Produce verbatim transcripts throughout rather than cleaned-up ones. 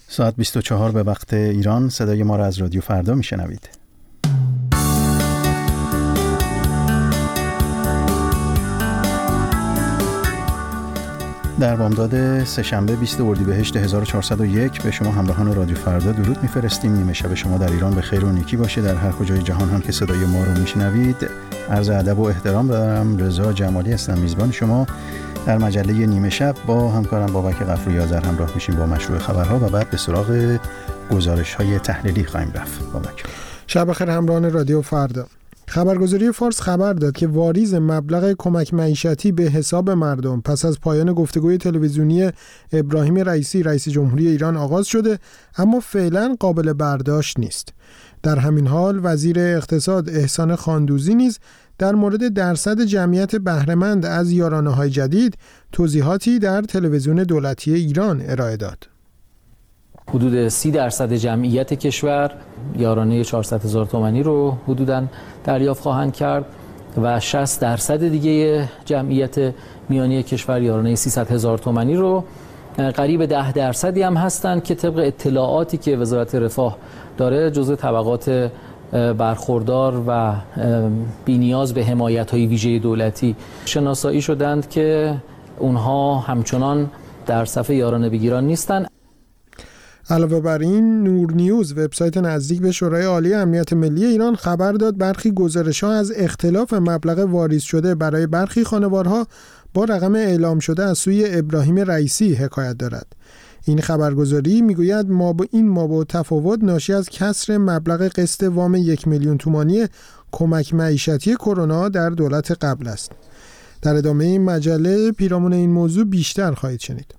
ساعت بیست و چهار به وقت ایران. صدای ما را از رادیو فردا میشنوید. در بامداد سه‌شنبه بیست اردیبهشت هزار و چهارصد و یک به شما همراهان رادیو فردا درود میفرستیم. نیمه شب شما در ایران به خیر و نیکی باشه. در هر کجای جهان هم که صدای ما رو میشنوید عرض ادب و احترام دارم. رضا جمالی هستم، میزبان شما در مجله نیمه شب. با همکارم بابک غفوری آذر همراه میشیم با مشروع خبرها و بعد به سراغ گزارش‌های تحلیلی خواهیم رفت. بابک شب بخیر همراهان رادیو فردا. خبرگزاری فارس خبر داد که واریز مبلغ کمک معیشتی به حساب مردم پس از پایان گفتگوی تلویزیونی ابراهیم رئیسی رئیس جمهوری ایران آغاز شده، اما فعلا قابل برداشت نیست. در همین حال وزیر اقتصاد احسان خاندوزی نیز در مورد درصد جمعیت بهره‌مند از یارانه‌های جدید توضیحاتی در تلویزیون دولتی ایران ارائه داد. حدود سی درصد جمعیت کشور یارانه چهارصد هزار تومانی رو حدوداً دریافت خواهند کرد و شصت درصد دیگه جمعیت میانی کشور یارانه سیصد هزار تومانی رو، قریب ده درصدی هم هستند که طبق اطلاعاتی که وزارت رفاه داره جزو طبقات برخوردار و بی‌نیاز به حمایت‌های ویژه دولتی شناسایی شدند که اونها همچنان در صف یارانه بگیران نیستند. علاوه بر این، نور نیوز وبسایت نزدیک به شورای عالی امنیت ملی ایران خبر داد برخی گزارش‌ها از اختلاف مبلغ واریز شده برای برخی خانوارها با رقم اعلام شده از سوی ابراهیم رئیسی حکایت دارد. این خبرگزاری میگوید ما با این مابع تفاوت ناشی از کسر مبلغ قسط وام یک میلیون تومانی کمک معیشتی کرونا در دولت قبل است. در ادامه این مجله پیرامون این موضوع بیشتر خواهید شنید.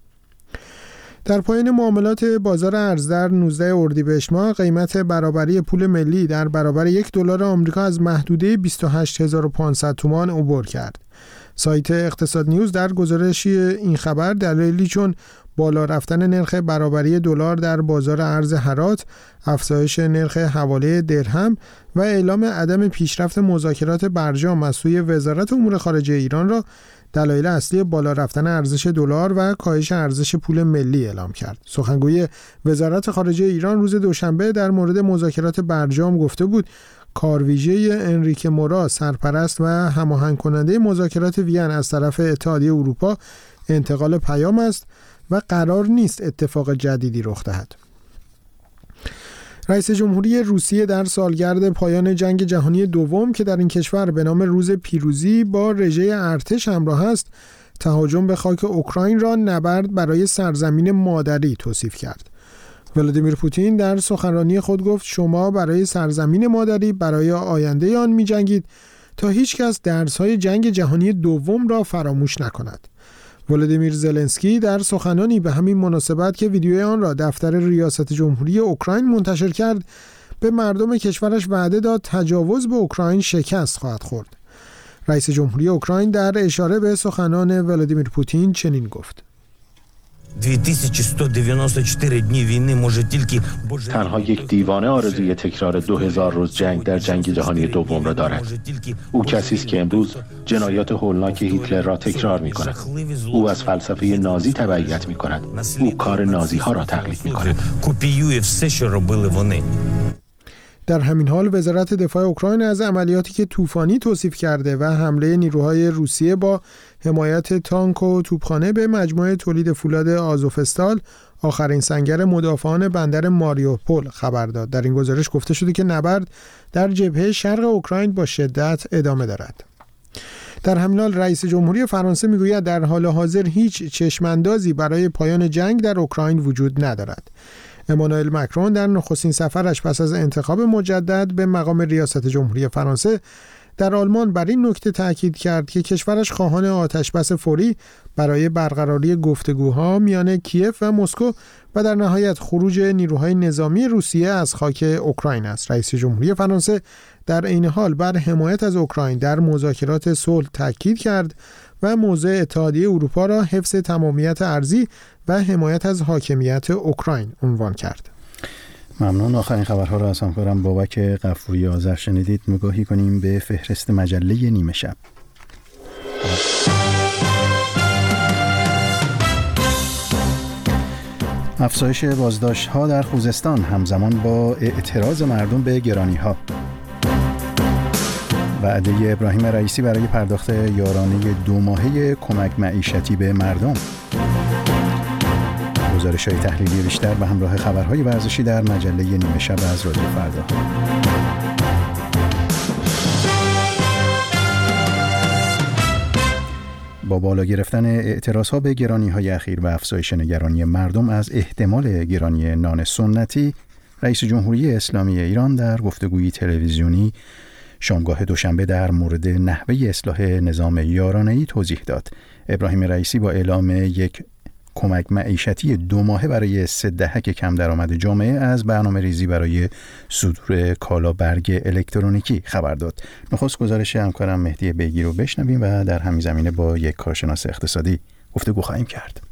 در پایان معاملات بازار ارز در نوزده اردیبهشت ماه قیمت برابری پول ملی در برابر یک دلار آمریکا از محدوده بیست و هشت هزار و پانصد تومان عبور کرد. سایت اقتصاد نیوز در گزارشی این خبر دلایلی چون بالا رفتن نرخ برابری دلار در بازار ارز هرات، افزایش نرخ حواله درهم و اعلام عدم پیشرفت مذاکرات برجام از سوی وزارت امور خارجه ایران را دلایل اصلی بالا رفتن ارزش دلار و کاهش ارزش پول ملی اعلام کرد. سخنگوی وزارت خارجه ایران روز دوشنبه در مورد مذاکرات برجام گفته بود کارویژه انریکه مورا، سرپرست و هماهنگ کننده مذاکرات وین از طرف اتحادیه اروپا، انتقال پیام است و قرار نیست اتفاق جدیدی رخ دهد. رئیس جمهوری روسیه در سالگرد پایان جنگ جهانی دوم که در این کشور به نام روز پیروزی با رژه ارتش همراه است، تهاجم به خاک اوکراین را نبرد برای سرزمین مادری توصیف کرد. ولادیمیر پوتین در سخنرانی خود گفت شما برای سرزمین مادری، برای آینده آن می جنگید تا هیچ کس درس‌های جنگ جهانی دوم را فراموش نکند. ولادیمیر زلنسکی در سخنانی به همین مناسبت که ویدیوی آن را دفتر ریاست جمهوری اوکراین منتشر کرد، به مردم کشورش وعده داد تجاوز به اوکراین شکست خواهد خورد. رئیس جمهوری اوکراین در اشاره به سخنان ولادیمیر پوتین چنین گفت: تنها یک دیوانه آرزوی تکرار دو هزار روز جنگ در جنگ جهانی دوم را دارد. او کسی است که امروز جنایات هولناک هیتلر را تکرار می کند. او از فلسفه نازی تبعیت می کند. او کار نازی ها را تقلید می کند. در همین حال وزارت دفاع اوکراین از عملیاتی که طوفانی توصیف کرده و حمله نیروهای روسیه با حمایت تانک و توپخانه به مجموعه تولید فولاد آزوفستال، آخرین سنگر مدافعان بندر ماریوپول، خبر داد. در این گزارش گفته شده که نبرد در جبهه شرق اوکراین با شدت ادامه دارد. در همین حال رئیس جمهوری فرانسه میگوید در حال حاضر هیچ چشماندازی برای پایان جنگ در اوکراین وجود ندارد. امانوئل مکرون در نخستین سفرش پس از انتخاب مجدد به مقام ریاست جمهوری فرانسه در آلمان بر این نکته تاکید کرد که کشورش خواهان آتشبس فوری برای برقراری گفتگوها میان کیف و مسکو و در نهایت خروج نیروهای نظامی روسیه از خاک اوکراین است. رئیس جمهوری فرانسه در این حال بر حمایت از اوکراین در مذاکرات صلح تاکید کرد و موضع اتحادیه اروپا را حفظ تمامیت ارضی و حمایت از حاکمیت اوکراین عنوان کرد. ممنون. آخرین خبرها را از همکارم بابک غفوری آذر شنیدید. نگاهی کنیم به فهرست مجله نیمه شب. افزایش بازداشت‌ها در خوزستان همزمان با اعتراض مردم به گرانی‌ها. وعده ابراهیم رئیسی برای پرداخت یارانه دو ماهه کمک معیشتی به مردم. گزارش‌های تحلیلی بیشتر به همراه خبرهای ورزشی در مجله نیمه شب از رادیو فردا. با بالا گرفتن اعتراضها به گرانی‌های اخیر و افزایش نگرانی مردم از احتمال گرانی نان سنتی، رئیس جمهوری اسلامی ایران در گفتگوی تلویزیونی شامگاه دوشنبه در مورد نحوه اصلاح نظام یارانه‌ای توضیح داد. ابراهیم رئیسی با اعلام یک کمک معیشتی دو ماهه برای سه دهک کم درآمد جامعه از برنامه ریزی برای صدور کالا برگ الکترونیکی خبر داد. نخست گزارش همکارم مهدی بیگی رو بشنویم و در همین زمینه با یک کارشناس اقتصادی گفتگو خواهیم کرد.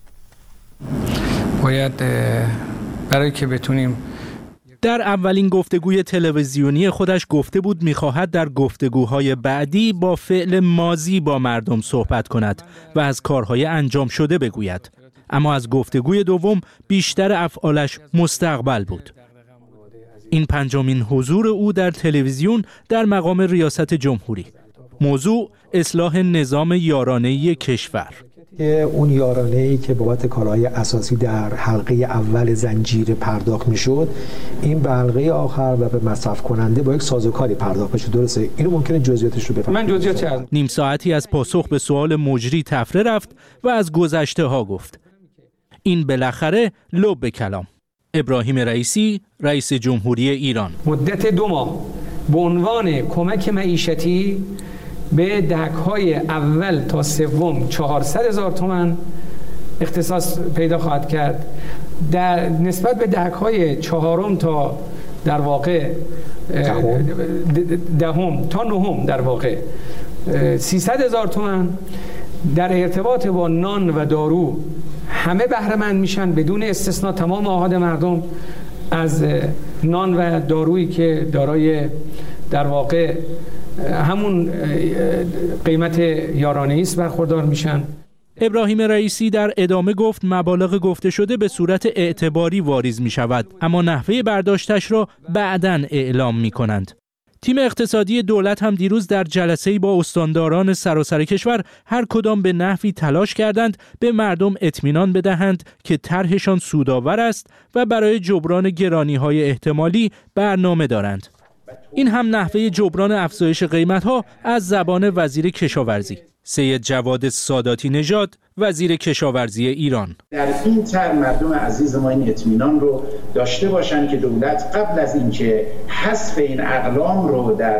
باید برای که بتونیم در اولین گفتگوی تلویزیونی خودش گفته بود می‌خواهد در گفتگوهای بعدی با فعل ماضی با مردم صحبت کند و از کارهای انجام شده بگوید. اما از گفتگوی دوم بیشتر افعالش مستقبل بود. این پنجمین حضور او در تلویزیون در مقام ریاست جمهوری. موضوع اصلاح نظام یارانه‌ای کشور. اون یارانه‌ای که بابت کالاهای اساسی در حلقه اول زنجیره پرداخت میشد، این به حلقه آخر و به مصرف کننده با یک سازوکاری پرداخت بشه. درسته؟ اینو ممکنه جزئیاتش رو بفهمم. من جزئیات چه؟ نیم ساعتی از پاسخ به سوال مجری تفره رفت و از گذشته ها گفت. این بالاخره لب به کلام. ابراهیم رئیسی، رئیس جمهوری ایران. مدت دو ماه به عنوان کمک معیشتی به دهک‌های اول تا سوم چهارصد هزار تومان اختصاص پیدا خواهد کرد. در نسبت به دهک‌های چهارم تا در واقع دهم ده تا نهم در واقع سیصد هزار تومان در ارتباط با نان و دارو همه بهره مند میشن بدون استثنا. تمام آحاد مردم از نان و دارویی که دارای در واقع همون قیمت یارانه‌ای است برخوردار میشن. ابراهیم رئیسی در ادامه گفت مبالغ گفته شده به صورت اعتباری واریز می شود، اما نحوه برداشتش را بعداً اعلام می کنند. تیم اقتصادی دولت هم دیروز در جلسه‌ای با استانداران سراسر کشور هر کدام به نحوی تلاش کردند به مردم اطمینان بدهند که طرحشان سودآور است و برای جبران گرانی‌های احتمالی برنامه دارند. این هم نحوه جبران افزایش قیمت‌ها از زبان وزیر کشاورزی سید جواد ساداتی نژاد، وزیر کشاورزی ایران. در این طرح مردم عزیز ما این اطمینان رو داشته باشن که دولت قبل از اینکه حذف این اقلام رو در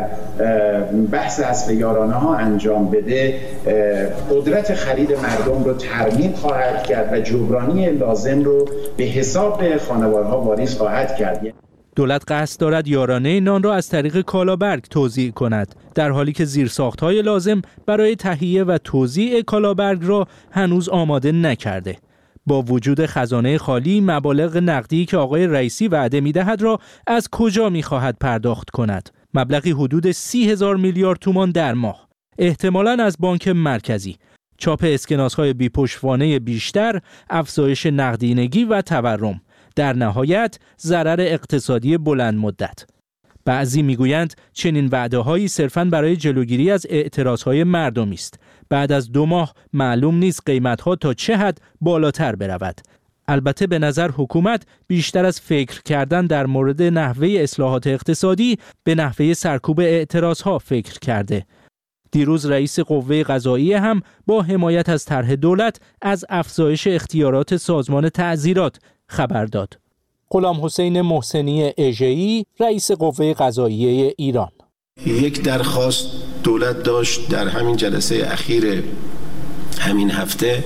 بحث حذف یارانه ها انجام بده، قدرت خرید مردم رو ترمیم خواهد کرد و جبرانی لازم رو به حساب خانوارها واریز خواهد کرد. دولت قصد دارد یارانه نان را از طریق کالابرگ توزیع کند، در حالی که زیرساخت‌های لازم برای تهیه و توزیع کالابرگ را هنوز آماده نکرده. با وجود خزانه خالی، مبالغ نقدی که آقای رئیسی وعده می‌دهد را از کجا می‌خواهد پرداخت کند؟ مبلغی حدود سی هزار میلیارد تومان در ماه، احتمالاً از بانک مرکزی. چاپ اسکناس‌های بی‌پشتوانه بیشتر، افزایش نقدینگی و تورم. در نهایت ضرر اقتصادی بلند مدت. بعضی میگویند چنین وعده‌هایی صرفاً برای جلوگیری از اعتراضهای مردمی است. بعد از دو ماه معلوم نیست قیمت‌ها تا چه حد بالاتر برود. البته به نظر حکومت بیشتر از فکر کردن در مورد نحوه اصلاحات اقتصادی به نحوه سرکوب اعتراضها فکر کرده. دیروز رئیس قوه قضاییه هم با حمایت از طرح دولت از افزایش اختیارات سازمان تعزیرات خبر داد. غلام حسین محسنی اژه‌ای، رئیس قوه قضاییه ایران. یک درخواست دولت داشت در همین جلسه اخیر همین هفته،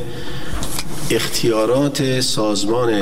اختیارات سازمان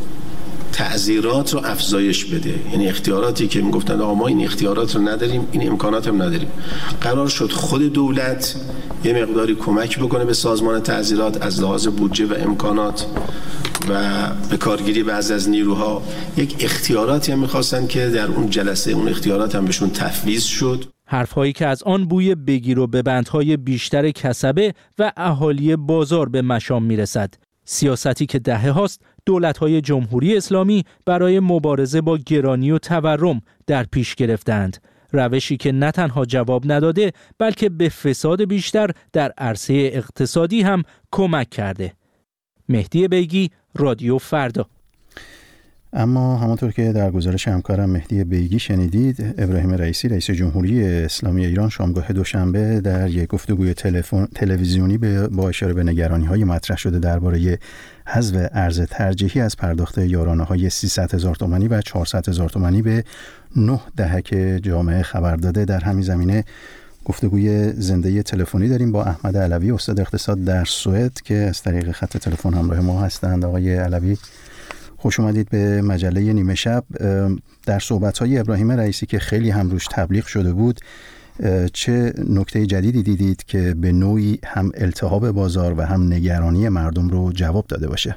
تعزیرات رو افزایش بده. یعنی اختیاراتی که میگفتن آقا ما این اختیارات رو نداریم، این امکانات هم نداریم، قرار شد خود دولت یه مقداری کمک بکنه به سازمان تعزیرات از لحاظ بودجه و امکانات و به کارگیری بعضی از نیروها. یک اختیاراتی هم میخواستن که در اون جلسه اون اختیارات هم بهشون تفویض شد. حرفهایی که از آن بوی بگیر و ببندهای بیشتر کسبه و اهالی بازار به مشام میرسد. سیاستی که دهه هاست دولت‌های جمهوری اسلامی برای مبارزه با گرانی و تورم در پیش گرفتند. روشی که نه تنها جواب نداده بلکه به فساد بیشتر در عرصه اقتصادی هم کمک کرده. مهدی بیگی، رادیو فردا. اما همانطور که در گزارش همکارم مهدی بیگی شنیدید، ابراهیم رئیسی رئیس جمهوری اسلامی ایران شامگاه دوشنبه در یک گفتگوی تلفن تلویزیونی با اشاره به نگرانی‌های مطرح شده درباره حذف ارز ترجیحی از پرداخت یارانه‌های سیصد هزار تومانی و چهارصد هزار تومانی به نه دهک جامعه خبر داده. در همین زمینه گفتگوی زنده تلفنی داریم با احمد علوی، استاد اقتصاد در سوئد که از طریق خط تلفن همراه ما هستند. آقای علوی، خوش اومدید به مجله نیمه شب. در صحبت‌های ابراهیم رئیسی که خیلی هم روش تبلیغ شده بود، چه نکته جدیدی دیدید که به نوعی هم التهاب بازار و هم نگرانی مردم رو جواب داده باشه؟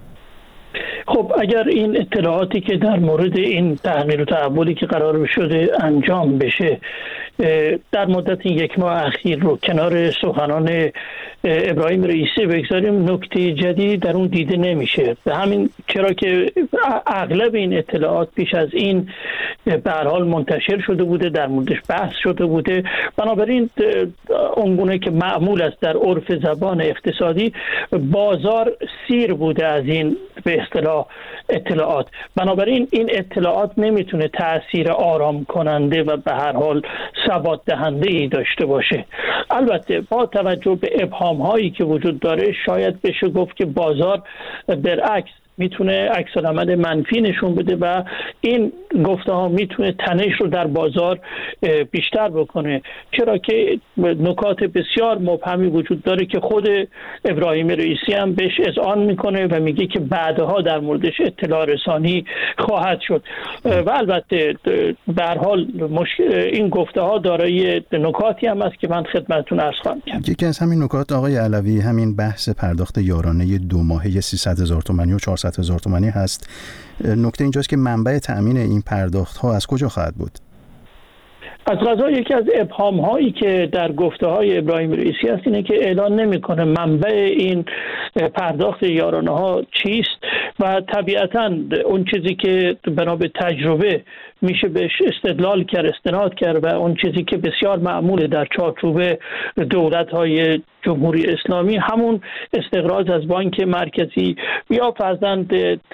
خب اگر این اطلاعاتی که در مورد این تغییر و تحولی که قرار شده انجام بشه در مدت این یک ماه اخیر رو کنار سخنان ابراهیم رئیسی بگذاریم، نکته جدیدی در اون دیده نمیشه. به همین چرا که اغلب این اطلاعات پیش از این به هر حال منتشر شده بوده، در موردش بحث شده بوده. بنابراین اونگونه که معمول است در عرف زبان اقتصادی، بازار سیر بوده از این به اصطلاح اطلاعات. بنابراین این اطلاعات نمیتونه تأثیر آرام کننده و به هر حال ثبات دهنده ای داشته باشه. البته با توجه به ابهام هایی که وجود داره، شاید بشه گفت که بازار برعکس میتونه عکس العمل منفی نشون بده و این گفته ها میتونه تنش رو در بازار بیشتر بکنه، چرا که نکات بسیار مبهمی وجود داره که خود ابراهیم رئیسی هم بهش اذعان میکنه و میگه که بعدها در موردش اطلاع رسانی خواهد شد. و البته به هر حال این گفته ها دارای نکاتی هم است که من خدمتتون عرض خواهم کرد. یکی از همین نکات آقای علوی همین بحث پرداخت یارانه دو ماهه سیصد هزار تومانی و چهارصد هزار تومانی هست. نکته اینجاست که منبع تأمین این پرداخت ها از کجا خواهد بود؟ از قضا یکی از ابهام هایی که در گفته های ابراهیم رئیسی هست اینه که اعلان نمیکنه منبع این پرداخت یارانه ها چیست و طبیعتاً اون چیزی که بنا به تجربه میشه بهش استدلال کرد، استناد کرد و اون چیزی که بسیار معموله در چارچوب دولت‌های جمهوری اسلامی، همون استقراض از بانک مرکزی یا فرضاً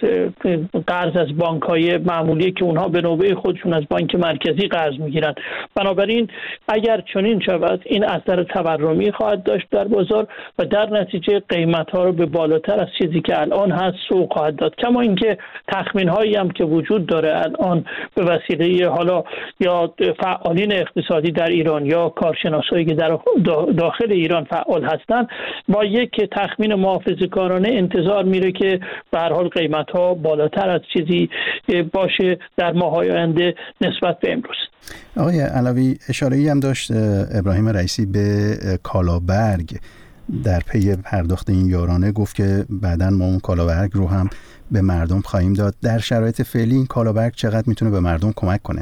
قرض از بانک‌های معمولی که اونها به نوبه خودشون از بانک مرکزی قرض میگیرن. بنابراین اگر چنین شود این اثر تورمی خواهد داشت در بازار و در نتیجه قیمت‌ها رو به بالاتر از چیزی که الان هست سوق خواهد داد. کما اینکه تخمین‌هایی هم که وجود داره الان به وسیله حالا یا فعالین اقتصادی در ایران یا کارشناسایی که در داخل ایران فعال هستن، با یک تخمین محافظه‌کارانه انتظار میره که به هر حال قیمت‌ها بالاتر از چیزی باشه در ماه‌های آینده نسبت به امروز. آقای علوی، اشاره‌ای هم داشت ابراهیم رئیسی به کالابرگ در پی پرداخت این یارانه، گفت که بعداً ما اون کالابرگ رو هم به مردم خواهیم داد. در شرایط فعلی این کالابرگ چقدر میتونه به مردم کمک کنه؟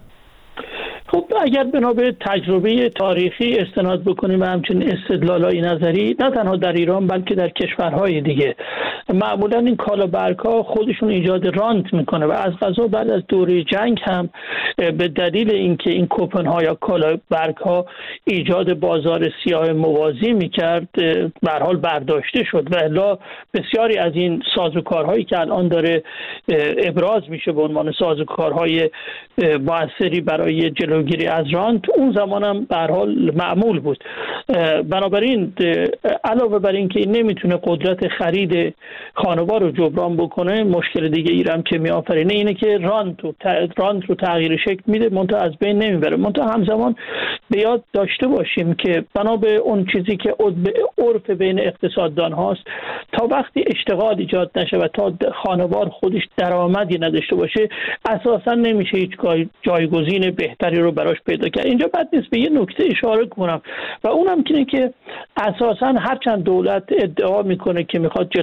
خب اگر بنا به تجربه تاریخی استناد بکنیم و همچنین استدلال‌های نظری، نه تنها در ایران بلکه در کشورهای دیگه، معمولا این کالابرگ‌ها خودشون ایجاد رانت میکنه و از قضا بعد از دوره جنگ هم به دلیل اینکه این کوپن‌ها یا کالابرگ‌ها ایجاد بازار سیاه موازی میکرد به هر حال برداشته شد و الا بسیاری از این سازوکارهایی که الان داره ابراز میشه به عنوان سازوکارهای موثری برای جلوگیری از رانت، اون زمان هم به هر حال معمول بود. بنابراین علاوه بر این که این نمیتونه قدرت خرید خانوار رو جبران بکنه، مشکل دیگه ای هم که میآفرینه اینه که رانت رو رانت رو تغییر شکل میده، منتها از بین نمیبره. منتها همزمان به یاد داشته باشیم که بنا به اون چیزی که عرف بین اقتصاددان هاست، تا وقتی اشتغال ایجاد نشه و تا خانوار خودش درآمدی نداشته باشه، اساسا نمیشه هیچ جایگزین بهتری رو براش پیدا کرد. اینجا بعد نیست به یه نکته اشاره کنم و اونم اینه که اساسا هرچند دولت ادعا میکنه که میخواد جلوی رانت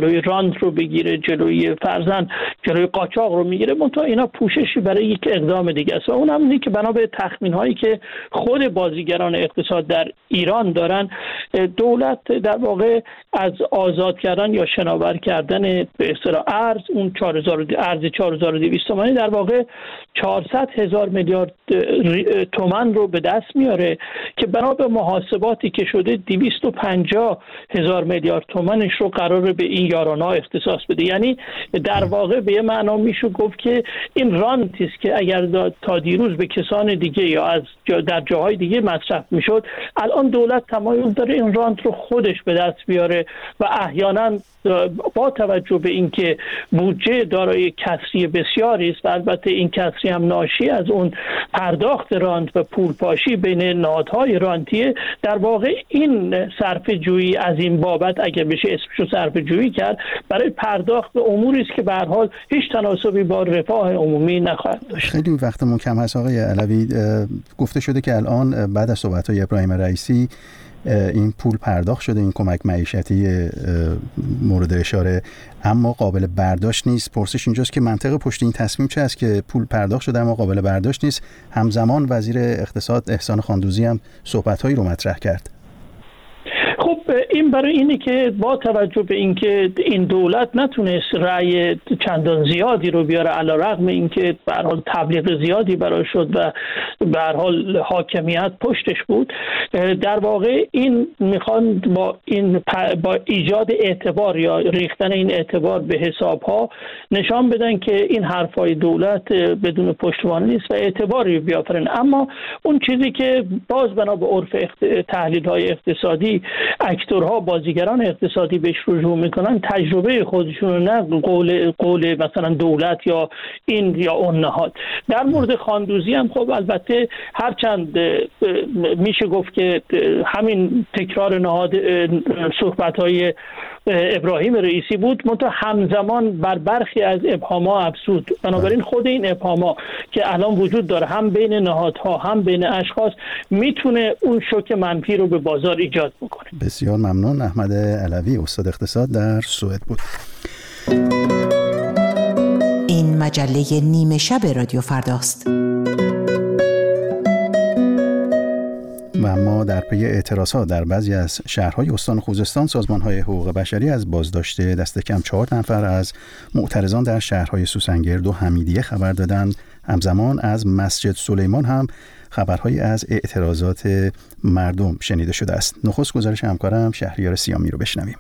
راند رو بگیره، جلوی فرزن جلوی قاچاق رو میگیره، منتها اینا پوششی برای یک اقدام دیگه است و اون هم اینه که بنا به تخمین هایی که خود بازیگران اقتصاد در ایران دارن، دولت در واقع از آزاد کردن یا شناور کردن به اصطلاح ارز، اون چهار هزار ارز چهار هزار و دویست تومانی در واقع چهارصد هزار میلیارد تومان رو به دست میاره که بنا به محاسباتی که شده دویست و پنجاه هزار میلیارد تومانش رو قراره به این یارانه‌ها اختصاص بده. یعنی در واقع به معنا میشه گفت که این رانتی است که اگر تا دیروز به کسان دیگه یا از جا در جاهای دیگه مصرف میشد، الان دولت تمایل داره این رانت رو خودش به دست بیاره و احیانا با توجه به اینکه بودجه دارای کسری بسیاری است و البته این کسری هم ناشی از اون پرداخت رانت و پولپاشی بین نهادهای رانتیه، در واقع این صرفه جویی از این بابت اگر بشه اسمشو صرفه جویی کرد برای پرداخت به اموری است که به هر حال هیچ تناسبی با رفاه عمومی نخواهد داشت. خیلی وقتمون کم هست آقای علوی. گفته شده که الان بعد از صحبت‌های ابراهیم رئیسی این پول پرداخت شده، این کمک معیشتی مورد اشاره، اما قابل برداشت نیست. پرسش اینجاست که منطق پشت این تصمیم چه است که پول پرداخت شده اما قابل برداشت نیست؟ همزمان وزیر اقتصاد احسان خاندوزی هم صحبت‌هایی رو مطرح کرد. خب این برای اینه که با توجه به اینکه این دولت نتونست رأی چندان زیادی رو بیاره، علیرغم اینکه به هر حال تبلیغ زیادی برای شد و به هر حال حاکمیت پشتش بود، در واقع این میخوان با این با ایجاد اعتبار یا ریختن این اعتبار به حسابها نشان بدن که این حرفای دولت بدون پشتوانه نیست و اعتباری بیافرن. اما اون چیزی که باز بنا به عرف تحلیل‌های اقتصادی اکتورها، بازیگران اقتصادی بهش رجوع میکنن، تجربه خودشون، نه قول قول مثلا دولت یا این یا اون نهاد. در مورد خاندوزی هم خب البته هرچند میشه گفت که همین تکرار نهاد صحبت‌های ابراهیم رئیسی بود، منتها همزمان بر برخی از ابهام‌ها افزود. بنابراین خود این ابهام‌ها که الان وجود داره هم بین نهادها هم بین اشخاص میتونه اون شوک منفی رو به بازار ایجاد بکنه. بسیار ممنون. احمد علوی، استاد اقتصاد در سوئد بود. این مجله نیمه شب رادیو فرداست. و اما در پی اعتراضات در بعضی از شهرهای استان خوزستان، سازمان‌های حقوق بشری از بازداشت دست کم چهار نفر از معترضان در شهرهای سوسنگرد و حمیدیه خبر دادند. همزمان از مسجد سلیمان هم خبرهایی از اعتراضات مردم شنیده شده است. نخست گزارش همکارم شهریار سیامی رو بشنویم.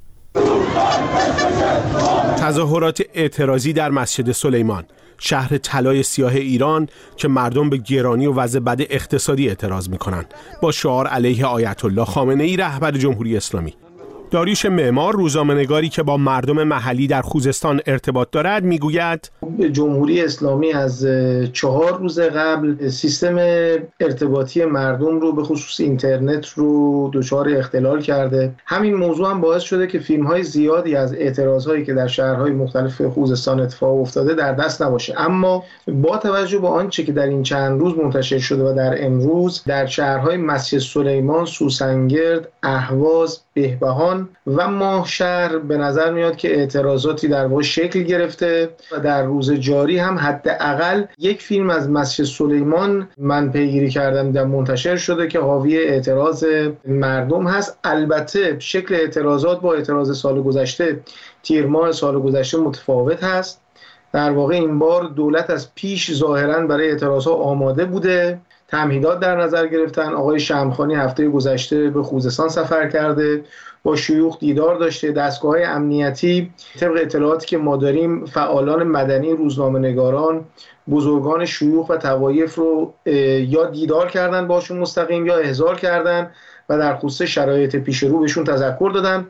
تظاهرات اعتراضی در مسجد سلیمان، شهر طلای سیاه ایران که مردم به گرانی و وضع بد اقتصادی اعتراض می‌کنند، با شعار علیه آیت الله خامنه‌ای رهبر جمهوری اسلامی. داریوش معمار، روزنامه‌نگاری که با مردم محلی در خوزستان ارتباط دارد، میگوید جمهوری اسلامی از چهار روز قبل سیستم ارتباطی مردم رو به خصوص اینترنت رو دچار اختلال کرده. همین موضوع هم باعث شده که فیلم‌های زیادی از اعتراض‌هایی که در شهرهای مختلف خوزستان اتفاق افتاده در دست نباشه. اما با توجه به آنچه که در این چند روز منتشر شده و در امروز در شهرهای مسجد سلیمان، سوسنگرد، اهواز، بهبهان و ماهشهر به نظر میاد که اعتراضاتی در واقع شکل گرفته و در روز جاری هم حداقل یک فیلم از مسجد سلیمان من پیگیری کردم در منتشر شده که حاوی اعتراض مردم هست. البته شکل اعتراضات با اعتراض سال گذشته، تیر ماه سال گذشته متفاوت هست. در واقع این بار دولت از پیش ظاهراً برای اعتراضات آماده بوده، تمهیدات در نظر گرفتن. آقای شمخانی هفته گذشته به خوزستان سفر کرده، با شیوخ دیدار داشته. دستگاه‌های امنیتی طبق اطلاعاتی که ما داریم فعالان مدنی، روزنامه‌نگاران، بزرگان شیوخ و طوایف رو یا دیدار کردن باشون مستقیم یا احضار کردن و در خصوص شرایط پیش رو بهشون تذکر دادن.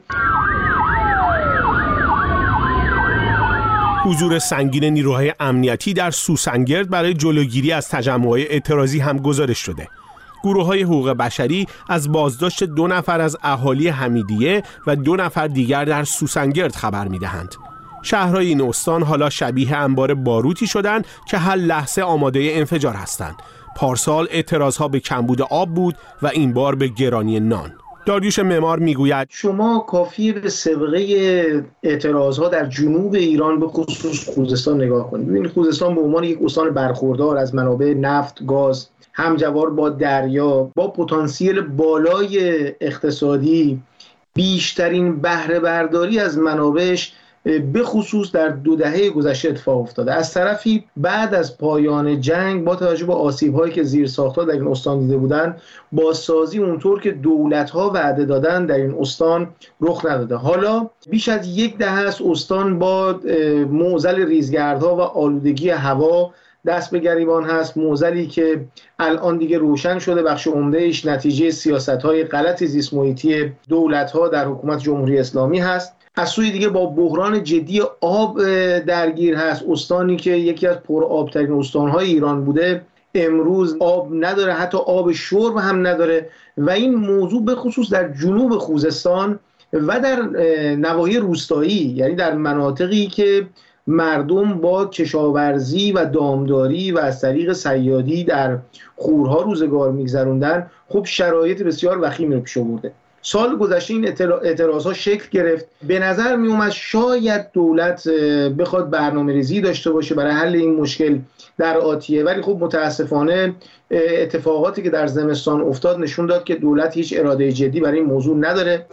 حضور سنگین نیروهای امنیتی در سوسنگرد برای جلوگیری از تجمعات اعتراضی هم گزارش شده. گروه‌های حقوق بشری از بازداشت دو نفر از اهالی حمیدیه و دو نفر دیگر در سوسنگرد خبر می‌دهند. شهرهای این استان حالا شبیه انبار باروتی شدند که هر لحظه آماده انفجار هستند. پارسال اعتراضها به کمبود آب بود و این بار به گرانی نان. داریوش معمار میگوید شما کافیه به سابقه اعتراضها در جنوب ایران به خصوص خوزستان نگاه کنید. ببینید خوزستان به عنوان یک استان برخوردار از منابع نفت، گاز، همجوار با دریا، با پتانسیل بالای اقتصادی، بیشترین بهره برداری از منابعش به خصوص در دو دهه گذشته اتفاق افتاده. از طرفی بعد از پایان جنگ با توجه به آسیب‌هایی که زیرساخت‌ها در این استان دیده بودند، بازسازی اونطور که دولت‌ها وعده دادن در این استان رخ نداده. حالا بیش از یک دهه است استان با معضل ریزگردها و آلودگی هوا دست به گریبان هست، معضلی که الان دیگه روشن شده بخش عمده‌اش نتیجه سیاست‌های غلط زیست محیطی دولت‌ها در حکومت جمهوری اسلامی هست. از سوی دیگه با بحران جدی آب درگیر هست. استانی که یکی از پرآبترین استان‌های ایران بوده امروز آب نداره، حتی آب شرب هم نداره و این موضوع به خصوص در جنوب خوزستان و در نواحی روستایی، یعنی در مناطقی که مردم با کشاورزی و دامداری و از طریق صیادی در خورها روزگار می‌گذروندن، خب شرایط بسیار وخیمی رو پیش آورده. سال گذشته این اعتراضها شکل گرفت. به نظر می اومد شاید دولت بخواد برنامه‌ریزی داشته باشه برای حل این مشکل در آتیه، ولی خب متاسفانه اتفاقاتی که در زمستان افتاد نشون داد که دولت هیچ اراده جدی برای این موضوع نداره.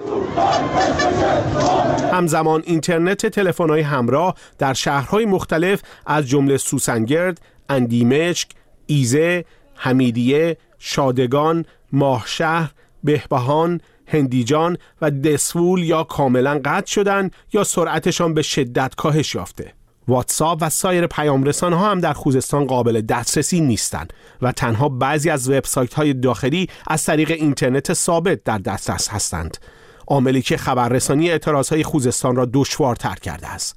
همزمان اینترنت تلفن‌های همراه در شهرهای مختلف از جمله سوسنگرد، اندیمشک، ایزه، حمیدیه، شادگان، ماهشهر، بهبهان، هندیجان و دسفول یا کاملا قطع شدن یا سرعتشان به شدت کاهش یافته. واتساپ و سایر پیامرسان ها هم در خوزستان قابل دسترسی نیستند و تنها بعضی از وبسایت های داخلی از طریق اینترنت ثابت در دسترس هستند، عاملی که خبررسانی اعتراض های خوزستان را دشوارتر کرده است.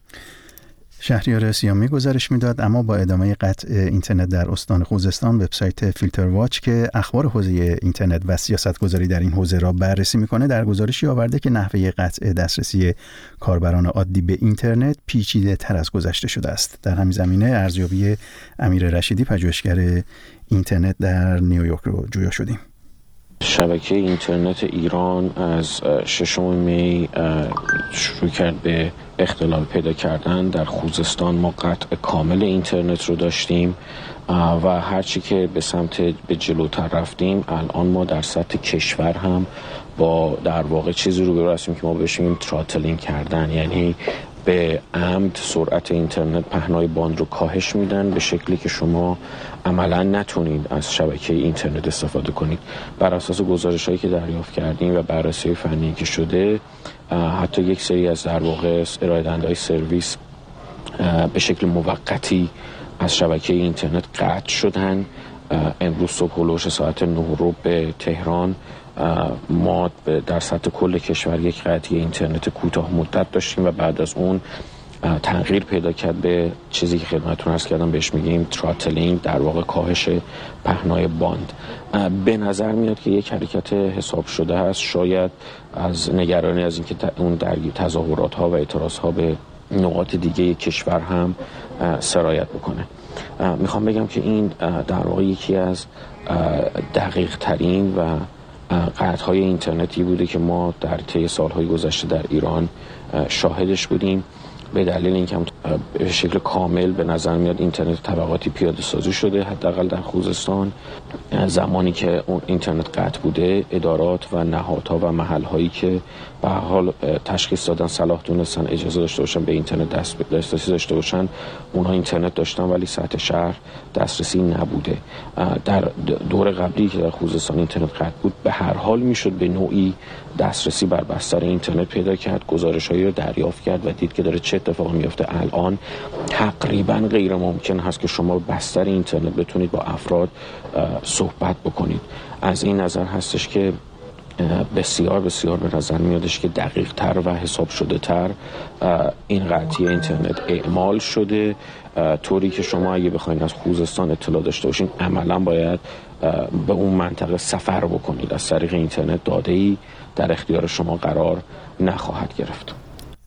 شهریار سیامی گزارش میداد. اما با ادامه قطع اینترنت در استان خوزستان، وبسایت فیلتر واچ که اخبار حوزه اینترنت و سیاستگذاری در این حوزه را بررسی میکنه در گزارشی آورده که نحوه قطع دسترسی کاربران عادی به اینترنت پیچیده تر از گذشته شده است. در همین زمینه ارزیابی امیر رشیدی، پژوهشگر اینترنت در نیویورک رو جویا شدیم. شبکه اینترنت ایران از ششم می شروع کرد به اختلال پیدا کردن. در خوزستان ما قطع کامل اینترنت رو داشتیم و هرچی که به سمت به جلوتر رفتیم الان ما در سطح کشور هم با در واقع چیزی رو برو هستیم که ما بهش میگیم تراتلینگ کردن، یعنی به عمد سرعت اینترنت پهنای باند رو کاهش میدن به شکلی که شما عملا نتونید از شبکه اینترنت استفاده کنید. بر اساس گزارش‌هایی که دریافت کردیم و بررسی فنی که شده، حتی یک سری از در واقع ارائه‌دهنده‌های سرویس به شکل موقتی از شبکه اینترنت قطع شدن. امروز صبح هلوش ساعت نه رو به تهران ما در سطح کل کشور یک قطعی اینترنت کوتاه مدت داشتیم و بعد از اون تغییر پیدا کرد به چیزی که خدمتتون عرض کردم بهش میگیم تراتلینگ، در واقع کاهش پهنای باند. به نظر میاد که یک حرکت حساب شده هست، شاید از نگرانی از اینکه اون درگیر تظاهرات ها و اعتراض ها به نقاط دیگه کشور هم سرایت بکنه. میخوام بگم که این در واقع یکی از دقیق ترین و قطع‌های اینترنتی بوده که ما در طی سالهای گذشته در ایران شاهدش بودیم، به دلیل اینکه به شکل کامل به نظر میاد اینترنت طبقاتی پیاده سازی شده. حداقل در خوزستان زمانی که اون اینترنت قطع بوده، ادارات و نهادها و محل‌هایی که به هر حال تشخیص دادن صلاح دونستن اجازه داشته باشن به اینترنت دست دسترسی داشته باشن، اونها اینترنت داشتن ولی سطح شهر دسترسی نبوده. در دور قبلی که در خوزستان اینترنت قطع بود، به هر حال میشد به نوعی دسترسی بر بستر اینترنت پیدا کرد، گزارش‌هایی رو دریافت کرد و دید که داره چه اتفاقی میفته. الان تقریبا غیر ممکن هست که شما بستر اینترنت بتونید با افراد صحبت بکنید. از این نظر هستش که بسیار بسیار به نظر میادش که دقیق تر و حساب شده تر این قطعی اینترنت اعمال شده، طوری که شما اگه بخواید از خوزستان اطلاع داشته باشین عملا باید به اون منطقه سفر بکنید. از طریق اینترنت داده‌ای در اختیار شما قرار نخواهد گرفت.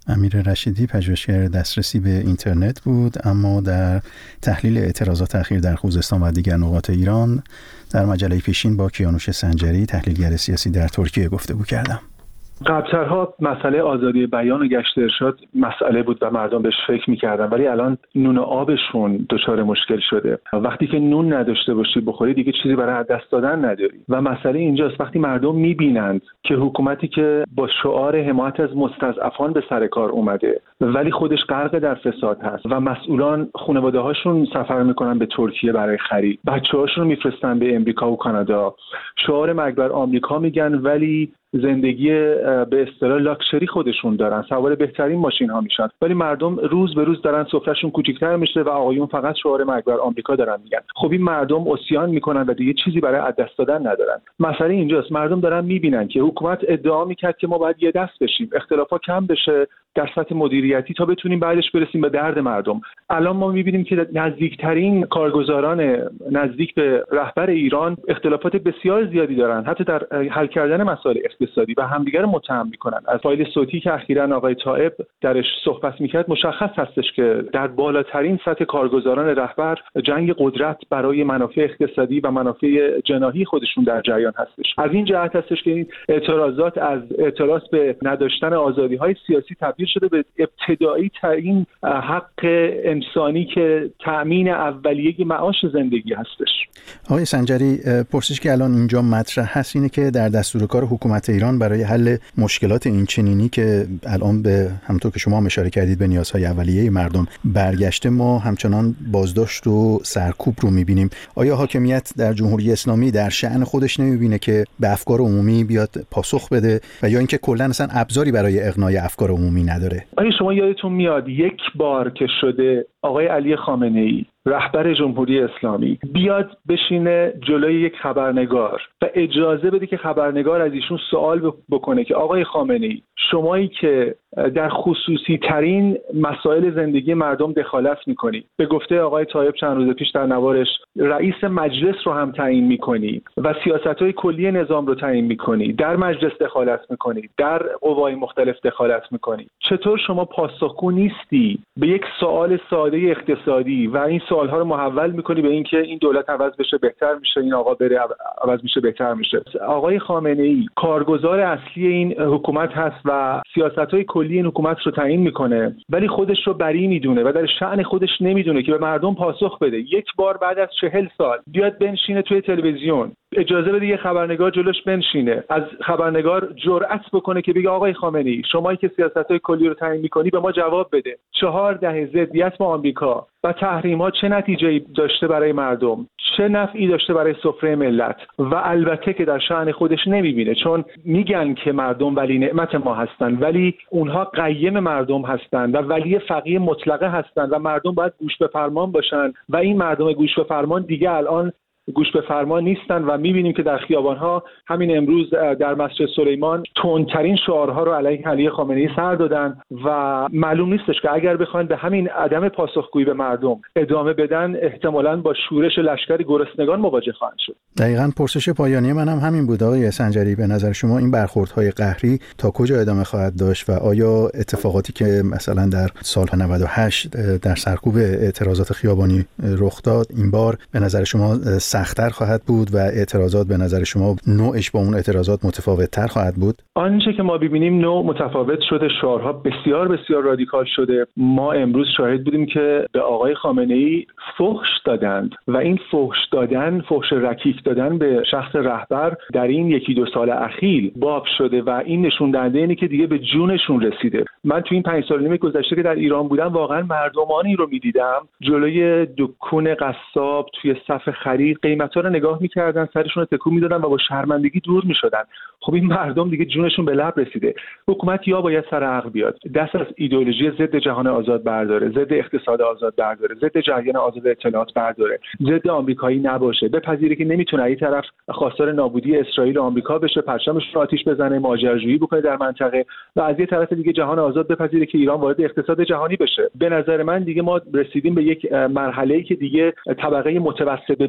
امیر رشیدی پژوهشگر دسترسی به اینترنت بود، اما در تحلیل اعتراضات اخیر در خوزستان و دیگر نقاط ایران در مجله پیشین با کیانوش سنجری تحلیلگر سیاسی در ترکیه گفتگو کردم. قبلترها مسئله آزادی بیان و گشت ارشاد مسئله بود و مردم بهش فکر میکردن، ولی الان نون و آبشون دچار مشکل شده. وقتی که نون نداشته باشی بخوری دیگه چیزی برای دست دادن نداری و مسئله اینجاست وقتی مردم میبینند که حکومتی که با شعار حمایت از مستضعفان به سر کار اومده ولی خودش غرق در فساد هست و مسئولان خانواده هاشون سفر میکنن به ترکیه برای خرید، بچه‌هاشون رو میفرستن به امریکا و کانادا، شعار مرگ بر آمریکا میگن ولی زندگی به اصطلاح لاکچری خودشون دارن، سوار بهترین ماشین ها میشن، ولی مردم روز به روز دارن سفرهشون کوچیک‌تر میشه و آقایون فقط شعار مرگ بر آمریکا دارن میگن. خب این مردم عصیان میکنن و دیگه چیزی برای از دست دادن ندارن. مسئله اینجاست مردم دارن میبینن که حکومت ادعا میکرد که ما باید یه دست بشیم، اختلافات کم بشه در سطح مدیریتی تا بتونیم بعدش برسیم به درد مردم. الان ما میبینیم که نزدیکترین کارگزاران نزدیک به رهبر ایران اختلافات بسیار زیادی دارن، حتی در حل کردن مسائل اقتصادی و همدیگر رو متهم میکنن. از فایل صوتی که اخیراً آقای طائب درش صحبت میکرد مشخص هستش که در بالاترین سطح کارگزاران رهبر جنگ قدرت برای منافع اقتصادی و منافع جناحی خودشون در جریان هستش. از این جهت هستش که این اعتراضات از اعتراض به نداشتن آزادی‌های سیاسی تبدیل شده به ابتدایی ترین حق انسانی که تأمین اولیه معاش زندگی هستش. آقای سنجری، پرسش که الان اینجا مطرح هست اینه که در دستور کار حکومت ایران برای حل مشکلات این چنینی که الان به همونطور که شما اشاره کردید به نیازهای اولیه مردم برگشته، ما همچنان بازداشت و سرکوب رو می‌بینیم. آیا حاکمیت در جمهوری اسلامی در شأن خودش نمی‌بینه که به افکار عمومی بیاد پاسخ بده و یا اینکه کلاً اصلا ابزاری برای اقناع افکار عمومی نداره؟ آیا شما یادتون میاد یک بار که شده آقای علی خامنه‌ای رهبر جمهوری اسلامی بیاد بشینه جلوی یک خبرنگار و اجازه بده که خبرنگار از ایشون سوال بکنه که آقای خامنه‌ای شمایی که در خصوصی ترین مسائل زندگی مردم دخالت میکنی، به گفته آقای طائب چند روز پیش در نوارش رئیس مجلس رو هم تعیین میکنی و سیاست‌های کلی نظام رو تعیین میکنی، در مجلس دخالت میکنی، در قوای مختلف دخالت میکنی، چطور شما پاسخگو نیستی به یک سوال ساده اقتصادی و این سوالها رو محول میکنی به اینکه این دولت عوض بشه بهتر میشه، این آقا بره عوض میشه بهتر میشه؟ آقای خامنه‌ای کارگزار اصلی این حکومت هست و سیاست‌های کلی این حکومت رو تعیین میکنه ولی خودش رو بری میدونه و در شأن خودش نمیدونه که به مردم پاسخ بده. یک بار بعد از چهل سال بیاد بنشینه توی تلویزیون، اجازه بده یه خبرنگار جلوش بنشینه، از خبرنگار جرأت بکنه که بگه آقای خامنه‌ای شمایی که سیاست‌های کلی رو تعیین می‌کنی به ما جواب بده. چهار دهه ضدیت با آمریکا و تحریم‌ها چه نتیجه‌ای داشته برای مردم، چه نفعی داشته برای سفره ملت و البته که در شأن خودش نمی‌بینه، چون میگن که مردم ولی نعمت ما هستن ولی اونها قیم مردم هستن و ولی فقیه مطلقه هستن و مردم باید گوش به فرمان باشن و این مردم گوش به فرمان دیگه الان گوش به فرمان نیستن و می‌بینیم که در خیابان‌ها همین امروز در مسجد سلیمان تندترین شعارها رو علیه علی خامنه‌ای سر دادن و معلوم نیستش که اگر بخواید به همین عدم پاسخگویی به مردم ادامه بدن احتمالاً با شورش لشکری گرسنگان مواجه خواهند شد. دقیقاً پرسش پایانی منم هم همین بود آقای سنجری. به نظر شما این برخوردهای قهری تا کجا ادامه خواهد داشت و آیا اتفاقاتی که مثلا در سال‌ها نود و هشت در سرکوب اعتراضات خیابانی رخ داد این بار به نظر شما سخت‌تر خواهد بود و اعتراضات به نظر شما نوعش با اون اعتراضات متفاوت‌تر خواهد بود؟ آنچه که ما ببینیم نوع متفاوت شده، شعارها بسیار بسیار رادیکال شده. ما امروز شاهد بودیم که به آقای خامنه‌ای فحش دادند و این فحش دادن، فحش رکیک دادن به شخص رهبر در این یکی دو سال اخیر باب شده و این نشون دهنده اینه که دیگه به جونشون رسیده. من تو این پنج سال نیم گذشته که در ایران بودم واقعا مردمانی رو می‌دیدم جلوی دکون قصاب توی صف خرید قیمتا رو نگاه می‌کردن، سرشون رو تکون می‌دادن و با شرمندگی دور می‌شدن. خب این مردم دیگه جونشون به لب رسیده. حکومت یا باید سر عقل بیاد، دست از ایدئولوژی ضد جهان آزاد برداره، ضد اقتصاد آزاد برداره، ضد جریان آزاد اطلاعات برداره، ضد آمریکایی نباشه، بپذیره که نمیتونه این طرف خواستار نابودی اسرائیل و آمریکا بشه، پرچمش رو آتیش بزنه، ماجراجویی بکنه در منطقه و از یه طرف دیگه جهان آزاد بپذیره که ایران وارد اقتصاد جهانی بشه. به نظر من دیگه ما رسیدیم به یک مرحله‌ای که دیگه طبقه متوسط بالا تو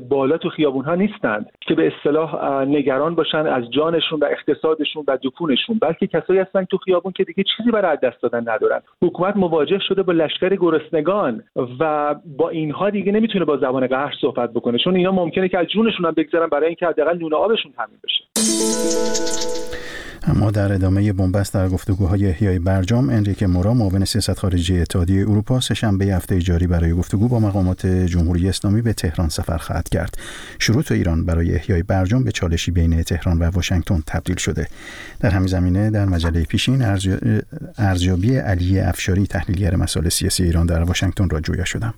تو خیابون‌ها نیستند که به اصطلاح نگران باشن از جانشون و اقتصادشون و دکونشون، بلکه کسایی هستن تو خیابون که دیگه چیزی برای از دست دادن ندارن. حکومت مواجه شده با لشکر گرسنگان و با اینها دیگه نمیتونه با زبان قهر صحبت بکنه، چون اینا ممکنه که از جونشون هم بگذرن برای اینکه حداقل نون آبشون تامین بشه. اما در ادامه بنبست در گفتگوهای احیای برجام، انریکه مورا معاون سیاست خارجی اتحادیه اروپا سه‌شنبه هفته جاری برای گفتگو با مقامات جمهوری اسلامی به تهران سفر خواهد کرد. شروط ایران برای احیای برجام به چالشی بین تهران و واشنگتن تبدیل شده. در همین زمینه در مجله پیشین ارزیابی علی افشاری تحلیلگر مسائل سیاسی ایران در واشنگتن را جویا شدم.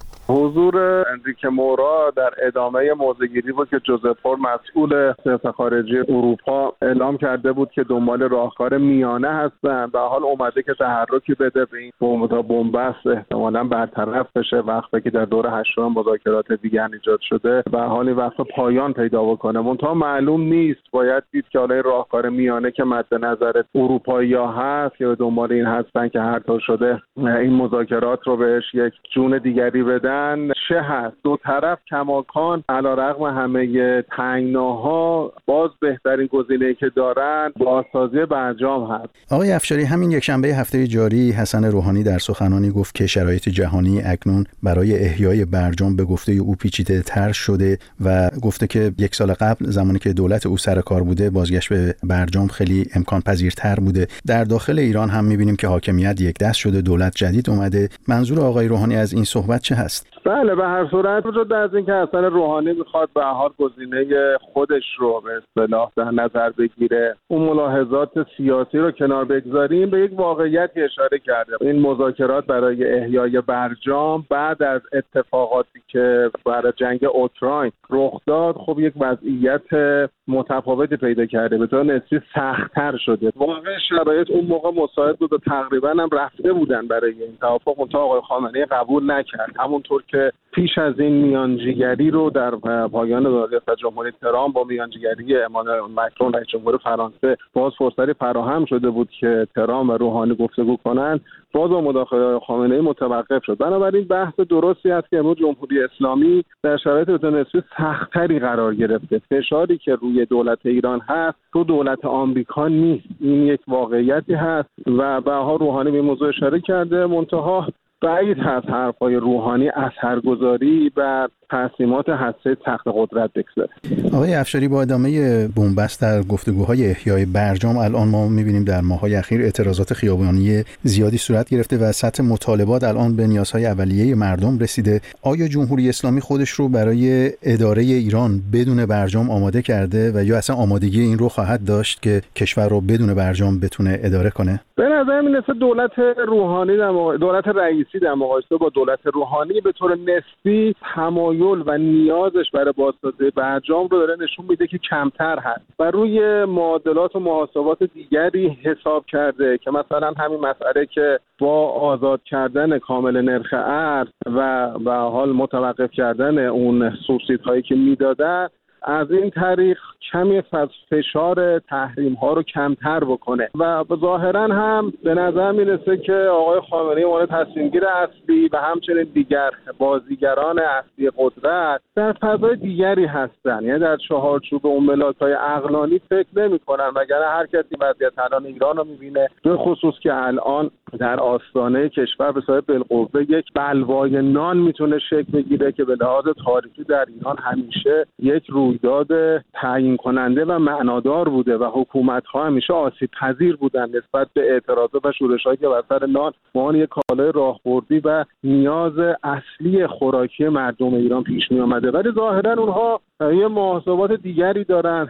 حضور انریکه مورا در ادامه موضع‌گیری بود که جوزف بورل مسئول سیاست خارجی اروپا اعلام کرده بود که دنبال راهکار میانه هستند. به حال اومده که تحرکی بده به این بنبست احتمالاً برطرف بشه وقتی که در دور هشتم مذاکرات دیگر ایجاد شده و حال وقت پایان پیدا بکنه. منتها معلوم نیست، باید دید که حالا راهکار میانه که مد نظر اروپایی‌ها هست که دنبال این هستن که هر طور شده این مذاکرات رو بهش یک جون دیگری بدن چه هست. دو طرف کماکان علیرغم همه تنگناها باز بهترین گزینه‌ای که دارن بازسازی برجام هست. آقای افشاری، همین یک شنبه هفته جاری حسن روحانی در سخنانی گفت که شرایط جهانی اکنون برای احیای برجام به گفته او پیچیده‌تر شده و گفته که یک سال قبل زمانی که دولت او سر کار بوده بازگشت به برجام خیلی امکان پذیرتر بوده. در داخل ایران هم می‌بینیم که حاکمیت یک دست شده، دولت جدید اومده. منظور آقای روحانی از این صحبت چه هست؟ بله، به هر صورت وجود از این که حسن روحانی میخواد به هر حال گزینه خودش رو به اصطلاح در نظر بگیره، اون ملاحظات سیاسی رو کنار بگذاریم، به یک واقعیتی اشاره کرده. این مذاکرات برای احیای برجام بعد از اتفاقاتی که برای جنگ اوکراین رخ داد، خب یک وضعیت متفاوتی پیدا کرده، به طور نسبی سخت‌تر شده. واقعا شرایط اون موقع مساعد بود و تقریبا هم رفته بودن برای این توافق، منتها آقای خامنه‌ای قبول نکرد. همونطور که پیش از این میانجیگری رو در پایان ریاست جمهوری ترامپ با میانجیگری امانوئل مکرون رئیس جمهور فرانسه باز فرصتی فراهم شده بود که ترامپ و روحانی گفتگو کنند، باز با مداخله خامنه‌ای متوقف شد. بنابراین بحث درستی است که امروز جمهوری اسلامی در شرایط به طور نسبی سخت‌تری قرار گرفته. فشاری که روی دولت ایران هست رو دولت آمریکا نیست. این یک واقعیتی هست و به هر روحانی به موضوع اشاره کرده. منتها بعید هست حرفای روحانی اثرگذاری بر تصمیمات هسته تخت قدرت بگذاره. آقای افشاری، با ادامه بنبست در گفتگوهای احیای برجام، الان ما می‌بینیم در ماه‌های اخیر اعتراضات خیابانی زیادی صورت گرفته و سطح مطالبات الان به نیازهای اولیه مردم رسیده. آیا جمهوری اسلامی خودش رو برای اداره ایران بدون برجام آماده کرده و یا اصلا آمادگی این رو خواهد داشت که کشور رو بدون برجام بتونه اداره کنه؟ به نظر میاد دولت روحانی در مقا... دولت رئیسی در مقایسه با دولت روحانی به طور نسبی تمایل و نیازش برای بازسازی برجام رو داره نشون میده که کمتر هست و روی معادلات و محاسبات دیگری حساب کرده که مثلا همین مسئله که با آزاد کردن کامل نرخ ارز و به حال متوقف کردن اون سوبسیدهایی که میدادن، از این طریق کمی فشار تحریم ها رو کمتر بکنه و ظاهرا هم به نظر میرسه که آقای خامنه‌ای عنوان تصمیمگیر اصلی و همچنین دیگر بازیگران اصلی قدرت در فضای دیگری هستن، یعنی در چهارچوب اون ملاک‌های عقلانی فکر نمی‌کنن، وگرنه هر کسی وضعیت الان ایران رو می‌بینه، به خصوص که الان در آستانه کشور به صورت بالقوه یک بلوای نان میتونه شکل بگیره که به لحاظ تاریخی در ایران همیشه یک رویداد تعیین کننده و معنادار بوده و حکومت‌ها همیشه آسیب پذیر بودن نسبت به اعتراضات و شورش‌هایی که بر سر نان عنوان یک کالای راهبردی و نیاز اصلی خوراکی مردم ایران پیش می آمده، ولی ظاهرا اونها یه محاسبات دیگری دارن،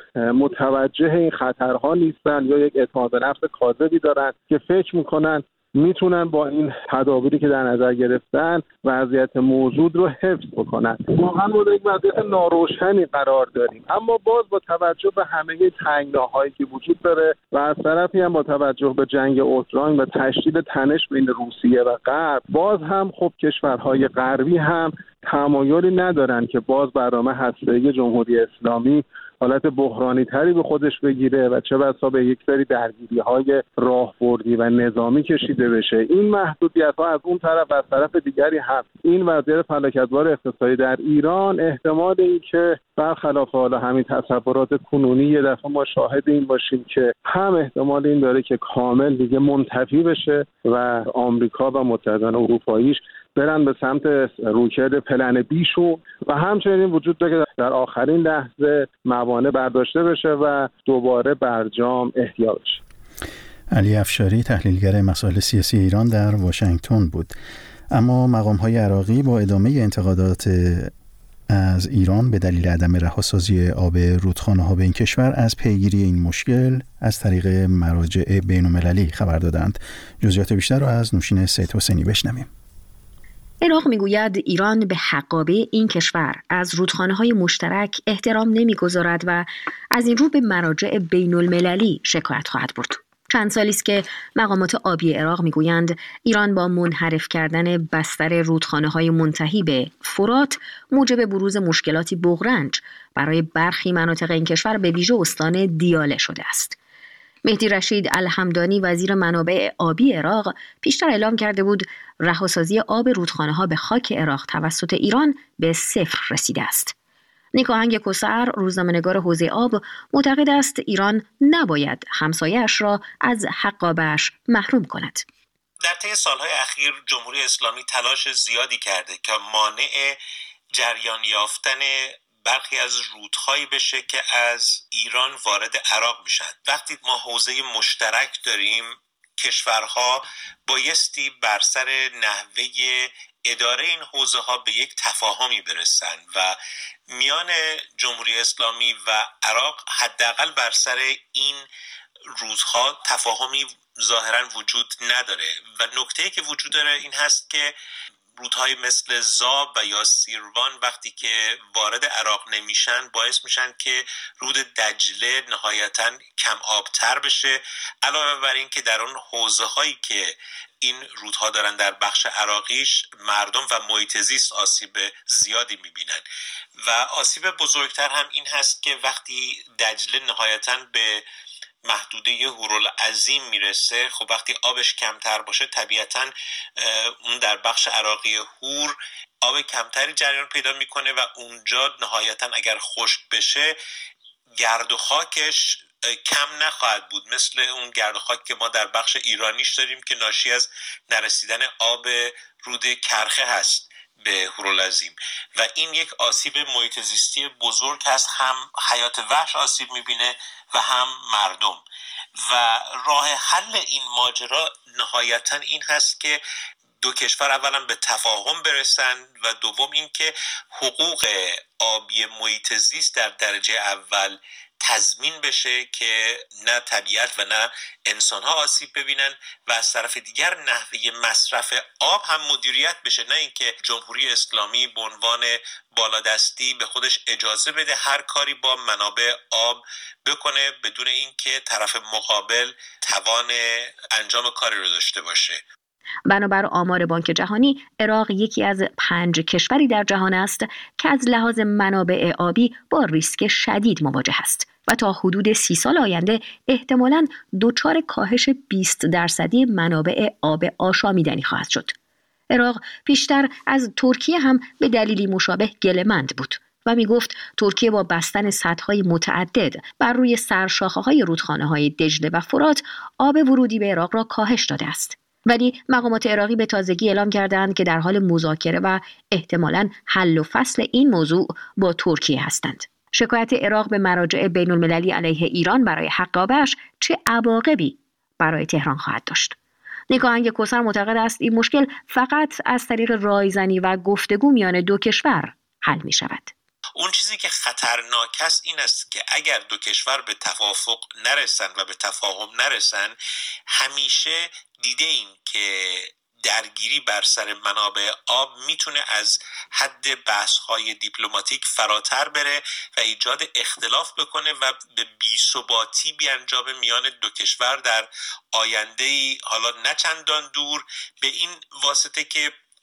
متوجه این خطرها نیستن یا یک اعتماد به نفس کاذبی دارن که فکر میکنن میتونن با این تدابیری که در نظر گرفتن وضعیت موجود رو حفظ بکنن. واقعا ما در یک وضعیت ناروشنی قرار داریم، اما باز با توجه به همه تنگناهایی که وجود داره و از طرفی هم با توجه به جنگ اوکراین و تشدید تنش بین روسیه و غرب، باز هم خب کشورهای غربی هم تمایلی ندارن که باز برنامه هسته‌ای جمهوری اسلامی حالت بحرانی تری به خودش بگیره و چه بسا به یک سری درگیری های راهبردی و نظامی کشیده بشه. این محدودیت ها از اون طرف و از طرف دیگری هست. این وضعیت فلاکتبار اقتصادی در ایران احتمال این که برخلاف حالا همین تصورات کنونی یه دفعه ما شاهد این باشیم که هم احتمال این داره که کامل دیگه منطفی بشه و آمریکا و متحدان اروپاییش برن به سمت رویکرد پلن بیشون و همچنین وجود داره که در آخرین لحظه موانع برداشته بشه و دوباره برجام احیا بشه. علی افشاری، تحلیلگر مسائل سیاسی ایران، در واشنگتن بود. اما مقام‌های عراقی با ادامه انتقادات از ایران به دلیل عدم رهاسازی آب رودخانه‌ها به این کشور از پیگیری این مشکل از طریق مراجع بین‌المللی خبر دادند. جزئیات بیشتر را از نوشین سید حسینی بشنویم. عراق میگوید ایران به حقابه این کشور از رودخانه‌های مشترک احترام نمی‌گذارد و از این رو به مراجع بین‌المللی شکایت خواهد برد. چند سالی است که مقامات آبی عراق میگویند ایران با منحرف کردن بستر رودخانه‌های منتهی به فرات موجب بروز مشکلاتی بغرنج برای برخی مناطق این کشور به ویژه استان دیاله شده است. مهدی رشید الحمدانی، وزیر منابع آبی عراق، پیشتر اعلام کرده بود رهاسازی آب رودخانه‌ها به خاک عراق توسط ایران به صفر رسیده است. نیکاهنگ کوثر، روزنامه‌نگار حوزه آب، معتقد است ایران نباید همسایه‌اش را از حقابه‌اش محروم کند. در طی سالهای اخیر جمهوری اسلامی تلاش زیادی کرده که مانع جریان یافتن برخی از رودهایی بشه که از ایران وارد عراق میشن. وقتی ما حوزه مشترک داریم، کشورها بایستی بر سر نحوه اداره این حوزه ها به یک تفاهمی برسن و میان جمهوری اسلامی و عراق حداقل بر سر این رودها تفاهمی ظاهرا وجود نداره و نکته‌ای که وجود داره این هست که رودهای مثل زاب و یا سیروان وقتی که وارد عراق نمیشن باعث میشن که رود دجله نهایتاً کم آبتر بشه، علاوه بر این که در اون حوزه هایی که این رودها دارن در بخش عراقیش مردم و محیط زیست آسیب زیادی میبینن و آسیب بزرگتر هم این هست که وقتی دجله نهایتاً به محدوده هورالعظیم میرسه، خب وقتی آبش کمتر باشه طبیعتاً اون در بخش عراقی هور آب کمتری جریان پیدا میکنه و اونجا نهایتاً اگر خشک بشه گرد و خاکش کم نخواهد بود، مثل اون گرد و خاک که ما در بخش ایرانیش داریم که ناشی از نرسیدن آب رود کرخه هست به هورالعظیم و این یک آسیب محیط زیستی بزرگ هست، هم حیات وحش آسیب میبینه و هم مردم. و راه حل این ماجرا نهایتا این هست که دو کشور اولا به تفاهم برسن و دوم این که حقوق آبی محیط زیست در درجه اول تضمین بشه که نه طبیعت و نه انسان‌ها آسیب ببینن و از طرف دیگر نحوه مصرف آب هم مدیریت بشه، نه اینکه جمهوری اسلامی به عنوان بالادستی به خودش اجازه بده هر کاری با منابع آب بکنه بدون اینکه طرف مقابل توان انجام کاری رو داشته باشه. بنابر آمار بانک جهانی، عراق یکی از پنج کشوری در جهان است که از لحاظ منابع آبی با ریسک شدید مواجه است و تا حدود سی سال آینده احتمالاً دچار کاهش بیست درصدی منابع آب آشامیدنی خواهد شد. عراق پیشتر از ترکیه هم به دلیلی مشابه گله‌مند بود و می گفت ترکیه با بستن سدهای متعدد بر روی سرشاخه‌های رودخانه‌های دجله و فرات آب ورودی به عراق را کاهش داده است. ولی مقامات عراقی به تازگی اعلام کردند که در حال مذاکره و احتمالاً حل و فصل این موضوع با ترکیه هستند. شکایت عراق به مراجع بین‌المللی علیه ایران برای حقابه‌اش چه عواقبی برای تهران خواهد داشت؟ نیکاهنگ کوثر معتقد است این مشکل فقط از طریق رایزنی و گفتگو میان دو کشور حل می شود. اون چیزی که خطرناک است این است که اگر دو کشور به توافق نرسن و به تفاهم نرسن، همیشه دیده ایم که درگیری بر سر منابع آب میتونه از حد بحث‌های دیپلماتیک فراتر بره و ایجاد اختلاف بکنه و به بی‌ثباتی بیانجامه میان دو کشور در آینده‌ای حالا نه چندان دور، به این واسطه که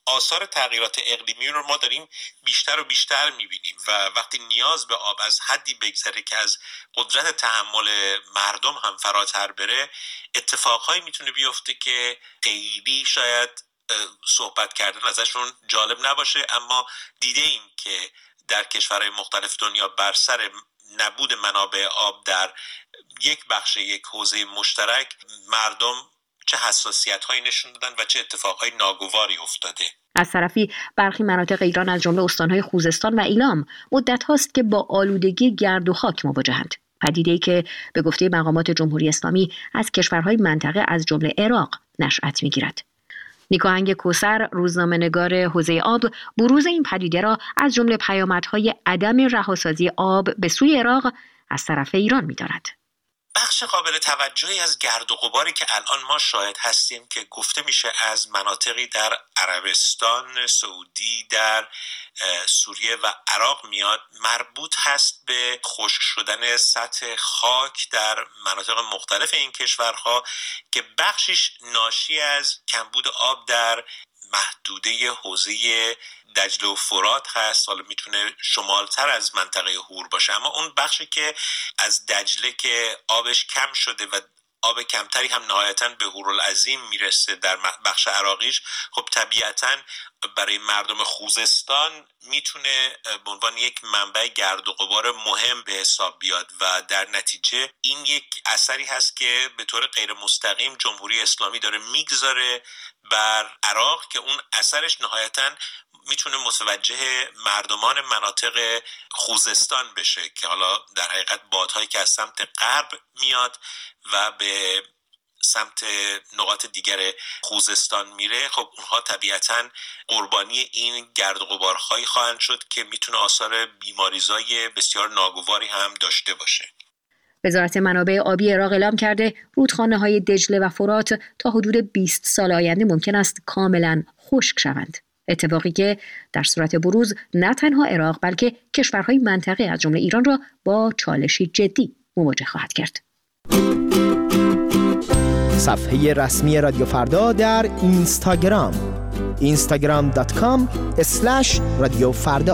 آثار تغییرات اقلیمی رو ما داریم بیشتر و بیشتر میبینیم و وقتی نیاز به آب از حدی بگذره که از قدرت تحمل مردم هم فراتر بره، اتفاقهایی میتونه بیفته که خیلی شاید صحبت کردن ازشون جالب نباشه، اما دیده ایم که در کشورهای مختلف دنیا بر سر نبود منابع آب در یک بخش یک حوزه مشترک مردم چه حساسیت‌هایی نشون دادن و چه اتفاقهای ناگواری افتاده. از طرفی برخی مناطق ایران از جمله استان‌های خوزستان و ایلام مدت هاست که با آلودگی گرد و خاک مواجهند. پدیده‌ای که به گفته مقامات جمهوری اسلامی از کشورهای منطقه از جمله عراق نشأت می‌گیرد. نیکاهنگ کوثر، روزنامه‌نگار حوزه آب، بروز این پدیده را از جمله پیامدهای عدم رهاسازی آب به سوی عراق از طرف ایران می‌داند. بخش قابل توجهی از گرد و غباری که الان ما شاهد هستیم که گفته میشه از مناطقی در عربستان سعودی، در سوریه و عراق میاد، مربوط هست به خشک شدن سطح خاک در مناطق مختلف این کشورها که بخشش ناشی از کمبود آب در محدوده حوزه دجله و فرات هست. حالا میتونه شمالتر از منطقه هور باشه، اما اون بخشی که از دجله که آبش کم شده و آب کمتری هم نهایتاً به هورالعظیم میرسه در بخش عراقیش، خب طبیعتاً برای مردم خوزستان میتونه به عنوان یک منبع گرد و غبار مهم به حساب بیاد و در نتیجه این یک اثری هست که به طور غیر مستقیم جمهوری اسلامی داره میگذاره بر عراق که اون اثرش نهایتاً میتونه متوجه مردمان مناطق خوزستان بشه که حالا در حقیقت بادهایی که از سمت غرب میاد و به سمت نقاط دیگر خوزستان میره، خب اونها طبیعتاً قربانی این گرد و غبارهایی خواهند شد که میتونه آثار بیماریزای بسیار ناگواری هم داشته باشه. وزارت منابع آبی عراق اعلام کرده رودخانه‌های دجله و فرات تا حدود بیست سال آینده ممکن است کاملاً خشک شوند. اتفاقی که در صورت بروز نه تنها عراق بلکه کشورهای منطقه از جمله ایران را با چالشی جدی مواجه خواهد کرد. صفحه رسمی رادیو فردا در اینستاگرام اینستاگرام دات کام اسلش رادیو فردا.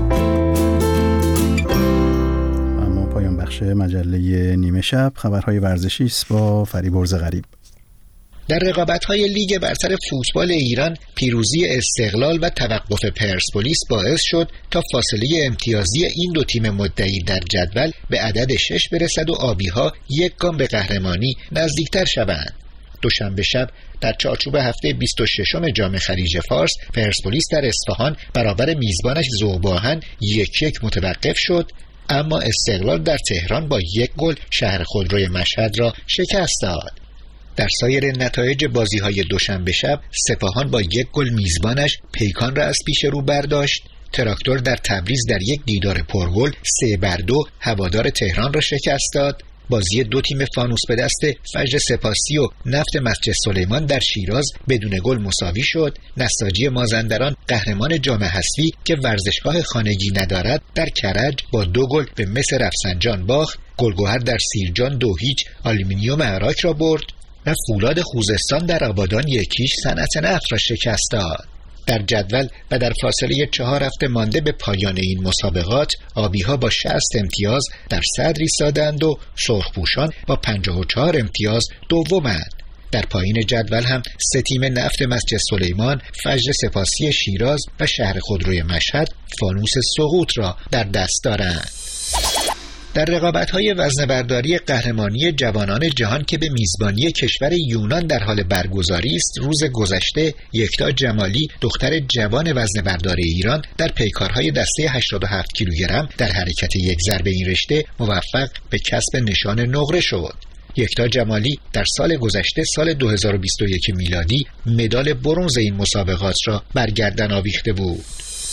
اما پایان بخش مجله نیمه شب خبرهای ورزشی است با فریبرز غریب. در رقابت‌های لیگ برتر فوتبال ایران پیروزی استقلال و توقف پرسپولیس باعث شد تا فاصله امتیازی این دو تیم مدعی در جدول به عدد شش برسد و آبی‌ها یک گام به قهرمانی نزدیکتر شوند. دوشنبه شب در چارچوب هفته بیست و ششم جام خلیج فارس پرسپولیس در اصفهان برابر میزبانش ذوب‌آهن یک یک متوقف شد، اما استقلال در تهران با یک گل شهر خودروی مشهد را شکست داد. در سایر نتایج بازی‌های دوشنبه شب سپاهان با یک گل میزبانش پیکان را از پیش رو برداشت. تراکتور در تبریز در یک دیدار پرگل سه بر دو هوادار تهران را شکست داد. بازی دو تیم فانوس به دست فجر سپاسی و نفت مسجد سلیمان در شیراز بدون گل مساوی شد. نساجی مازندران قهرمان جام حذفی که ورزشگاه خانگی ندارد در کرج با دو گل به مس رفسنجان باخت. گلگهر در سیرجان دو هیچ آلومینیوم عراق را برد و فولاد خوزستان در آبادان یکیش صنعت نفت را شکست داد. در جدول و در فاصله چهار هفته مانده به پایان این مسابقات آبی‌ها با شصت امتیاز در صدر ایستادند و سرخپوشان با پنجاه و چهار امتیاز دومند. در پایین جدول هم سه تیم نفت مسجد سلیمان، فجر سپاسی شیراز و شهر خودروی مشهد فانوس سقوط را در دست دارند. در رقابت‌های وزنه‌برداری قهرمانی جوانان جهان که به میزبانی کشور یونان در حال برگزاری است، روز گذشته یکتا جمالی دختر جوان وزنه‌بردار ایران در پیکارهای دسته هشتاد و هفت کیلوگرم در حرکت یک ضرب این رشته موفق به کسب نشان نقره شد. یکتا جمالی در سال گذشته سال دو هزار و بیست و یک میلادی مدال برنز این مسابقات را بر گردن آویخته بود.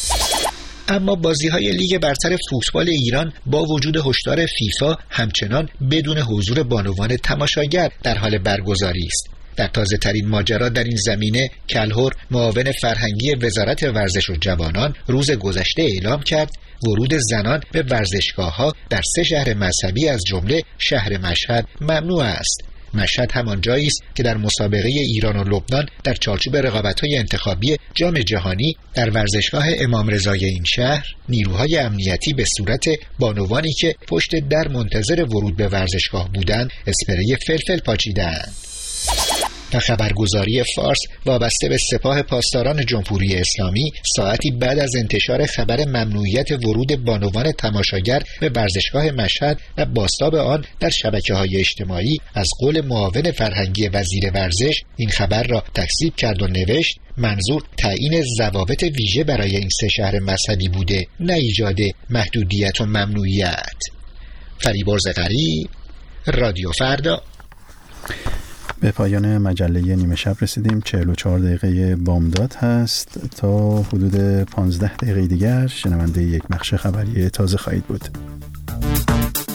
اما بازی‌های لیگ برتر فوتبال ایران با وجود هشدار فیفا همچنان بدون حضور بانوان تماشاگر در حال برگزاری است. در تازه‌ترین ماجرا در این زمینه کلهر معاون فرهنگی وزارت ورزش و جوانان روز گذشته اعلام کرد ورود زنان به ورزشگاه‌ها در سه شهر مذهبی از جمله شهر مشهد ممنوع است. مشهد همان جایی است که در مسابقه ایران و لبنان در چارچوب رقابت‌های انتخابی جام جهانی در ورزشگاه امام رضای این شهر نیروهای امنیتی به صورت بانوانی که پشت در منتظر ورود به ورزشگاه بودند اسپری فلفل پاچیدند. و خبرگزاری فارس وابسته به سپاه پاسداران جمهوری اسلامی ساعتی بعد از انتشار خبر ممنوعیت ورود بانوان تماشاگر به ورزشگاه مشهد و بازتاب آن در شبکه‌های اجتماعی از قول معاون فرهنگی وزیر ورزش این خبر را تکذیب کرد و نوشت منظور تعیین ضوابط ویژه برای این سه شهر مذهبی بوده، نه ایجاد محدودیت و ممنوعیت. فریبرز غریب، رادیو فردا. به پایان مجله نیمه شب رسیدیم. چهل و چهار دقیقه بامداد هست. تا حدود پانزده دقیقه دیگر شنونده یک بخش خبری تازه خواهید بود.